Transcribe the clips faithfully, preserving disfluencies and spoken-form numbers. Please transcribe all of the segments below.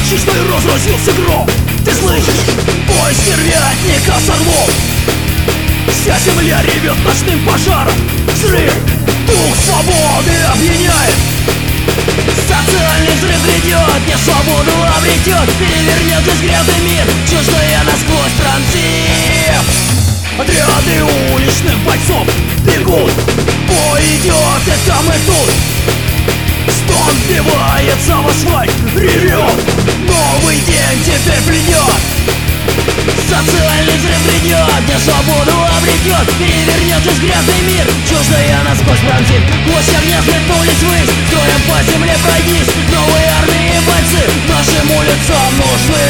Точечной разразился гром. Ты слышишь? Бой стервятника с орлом. Вся земля ревет ночным пожаром. Взрыв, дух свободы опьяняет. Социальный взрыв грядет, не свободу обретет. Перевернет весь грязный мир, чуждая насквозь пронзив. Отряды уличных бойцов бегут. Бой идет и там и тут. Стон вбивается в асфальт, ревет. Новый день теперь придет. Социальный взрыв грядет, не свободу обретет. Перевернет весь грязный мир, чуждая насквозь пронзив. Гвоздь огня сметнулись ввысь, строем по земле пройдись. Новые армии и бойцы нашим улицам нужны.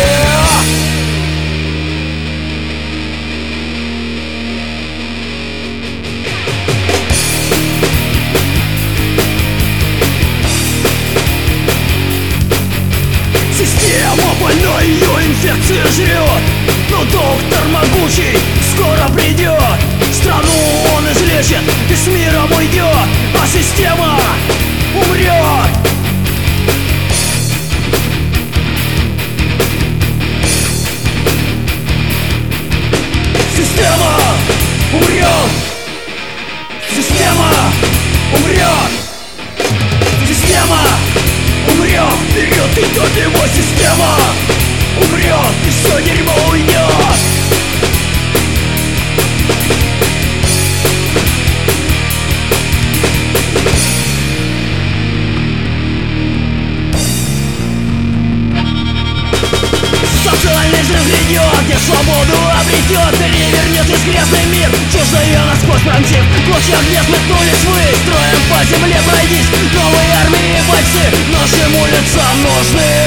Система больна, ее инфекция жрет. Но доктор могучий скоро придет. Страну он излечит и с миром уйдет. А система умрет. Система умрет. Система умрет. Система умрет. Вперед идет его система. Умрет, и все дерьмо уйдет. Социальный взрыв грядет, где свободу обретет. Перевернет весь грязный мир, чуждая насквозь пронзив. Клочья огня сметнулись ввысь, строем по земле пройдись. Новые армии и бойцы нашим улицам нужны.